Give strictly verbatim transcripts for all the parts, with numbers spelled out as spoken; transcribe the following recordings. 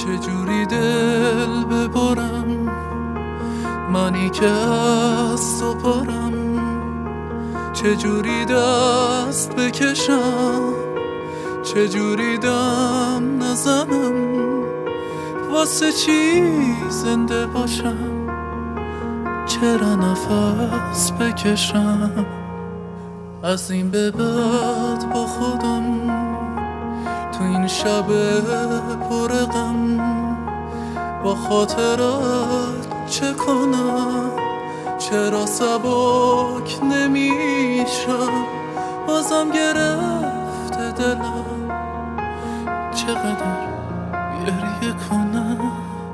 چجوری دل ببرم، منی که از تو پرم، چجوری دست بکشم، چجوری دم نزنم، واسه چی زنده باشم، چرا نفس بکشم. از این به بعد با خودم تو این شب پر غم، با خاطرت چه کنم، چرا سبک نمیشم، بازم گرفته دلم، چقدر گریه کنم.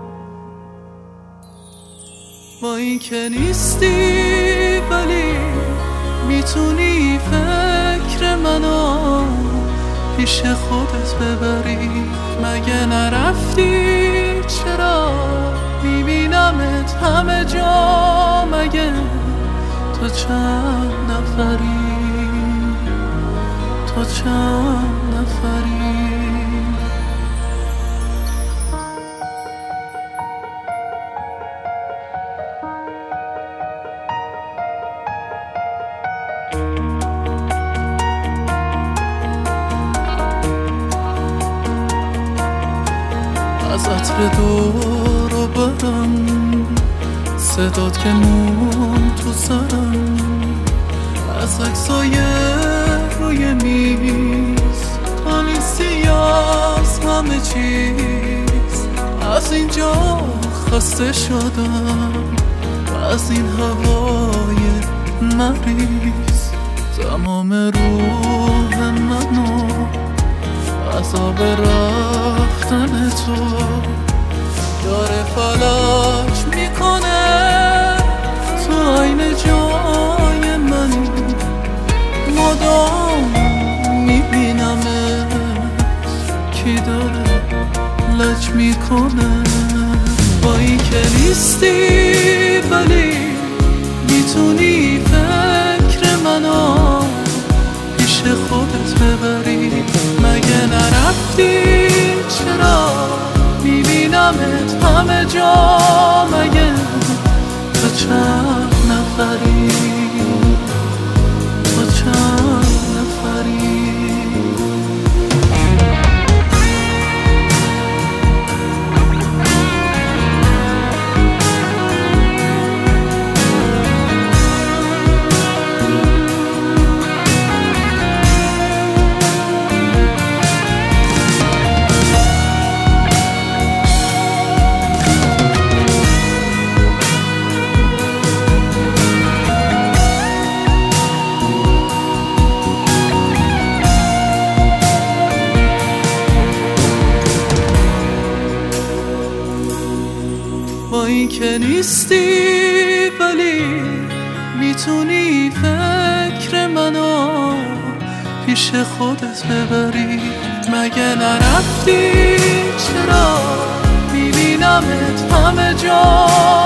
با این که نیستی ولی میتونی فکر منو پیش خودت ببری، مگه نرفتی؟ چرا میبینمت همه جا، مگه تو چند نفری، تو چند نفری. از عطر دور و برم، صدات که مون تو سرم، از عکسای روی میز تو نیستی از همه چیز. از اینجا خسته شدم، از این هوای مریض، تمام روح منو عذاب رفتن تو داره فلج میکنه. تو عین جای منی، مدام میبینمت، کی داره لج میکنه. با این که نیستی ولی میتونی فکر منو پیش خودت ببری، مگه نرفتی؟ چرا میبینمت همه جا، مگه تو چند نفری، تو چند نفری. با این که نیستی ولی میتونی فکر منو پیش خودت ببری، مگه نرفتی؟ چرا میبینمت همه جا،